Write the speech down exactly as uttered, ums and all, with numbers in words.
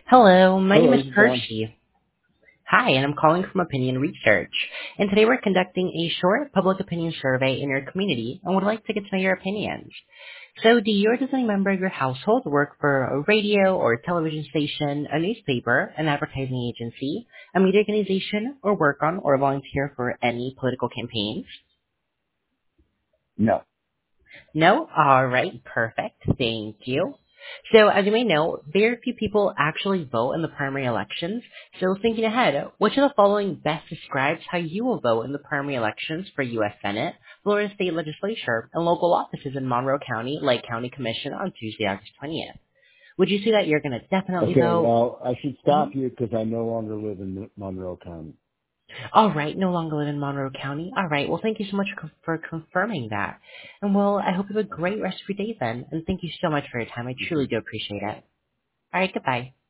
Hello, my name Hello, is this is John. Hershey. Hi, and I'm calling from Opinion Research. And today we're conducting a short public opinion survey in your community and would like to get to know your opinions. So do you or does any member of your household work for a radio or television station, a newspaper, an advertising agency, a media organization, or work on or volunteer for any political campaigns? No. No? Alright, perfect. Thank you. So, as you may know, very few people actually vote in the primary elections. So, thinking ahead, which of the following best describes how you will vote in the primary elections for U S Senate, Florida State Legislature, and local offices in Monroe County, Lake County Commission on Tuesday, August twentieth? Would you say that you're going to definitely Okay, vote? well, I should Mhm. stop you because I no longer live in Monroe County. All right, no longer live in Monroe County. All right, well, thank you so much co- for confirming that. And well, I hope you have a great rest of your day then. And thank you so much for your time. I You truly too. do appreciate it. All right, goodbye.